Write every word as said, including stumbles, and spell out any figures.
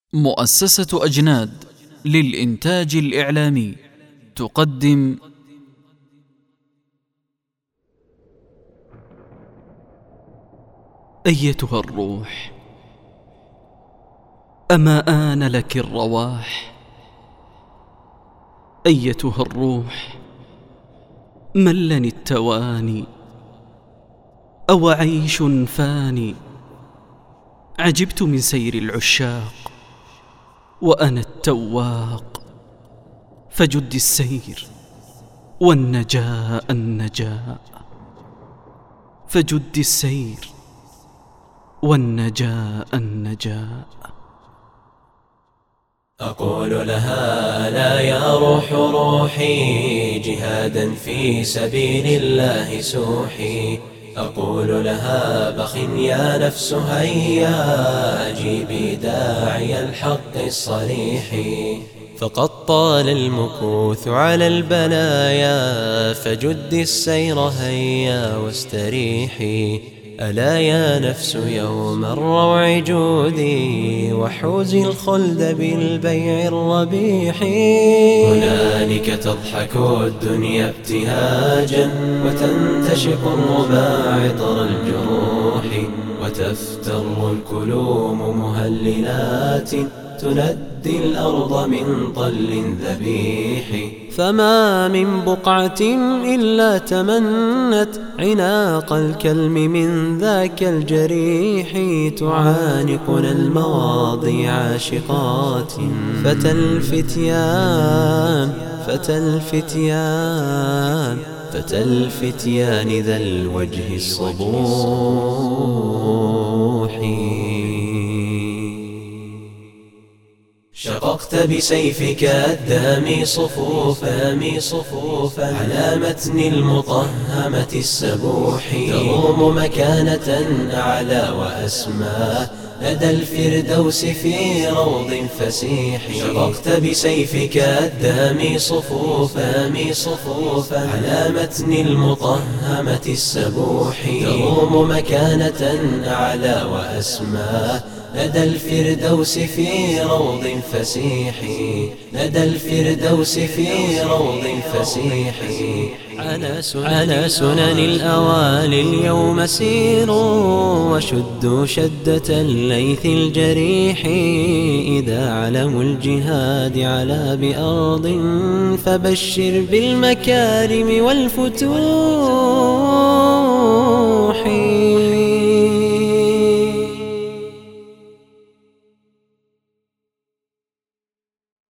مؤسسة أجناد للإنتاج الإعلامي تقدم أيتها الروح، أما آن لك الرواح؟ أيتها الروح، ملني التواني، أو عيش فاني؟ عجبت من سير العشاق وأنا التواق، فجد السير والنجاء النجاء، فجد السير والنجاء النجاء. أقول لها لا يا روح روحي، جهادا في سبيل الله سوحي. أقول لها بخ يا نفس هيا، أجيبي داعي الحق الصريح. فقد طال المكوث على البلايا، فجدي السير هيا واستريحي. ألا يا نفس يوم الروع جودي، وحوزي الخلد بالبيع الربيح. هنالك تضحك الدنيا ابتهاجا، وتنتشق الربا عطر الجروح، وتفتر الكلوم مهللات، تندي الأرض من طل ذبيح. فما من بقعة إلا تمنت عناق الكلم من ذاك الجريح. تعانقنا المواضي عاشقات، فتى الفتيان فتى الفتيان فتى الفتيان ذا الوجه الصبوح. شققت بسيفك الدامي صفوفا صفوفا على متن المطهمة السبوح، تروم مكانة أعلى وأسمى لدى الفردوس في روض فسيح. شققت بسيفك الدامي صفوفا صفوفا على متن المطهمة السبوح، تروم مكانة أعلى وأسمى لدى الفردوس في روض فسيح. لدى الفردوس في روض فسيح. على سنن الأوالي اليوم سيروا، وشدوا شدة الليث الجريح. إذا علموا الجهاد على بأرض، فبشر بالمكارم والفتوح.